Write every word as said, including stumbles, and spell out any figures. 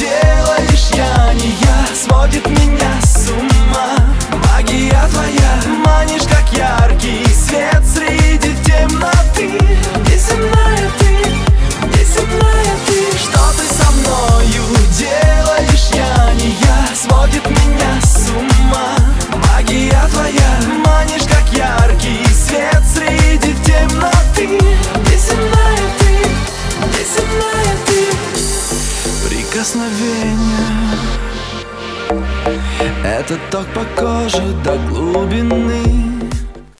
делаешь, я не я, сводит меня с ума. Магия твоя, манишь как яркий свет среди темноты. Неземная ты, неземная ты, что ты со мною делаешь, я не я, сводит меня с ума. Магия твоя, манишь как яркий свет среди темноты. Неземная ты, неземная ты. Прикосновение — это ток по коже до глубины.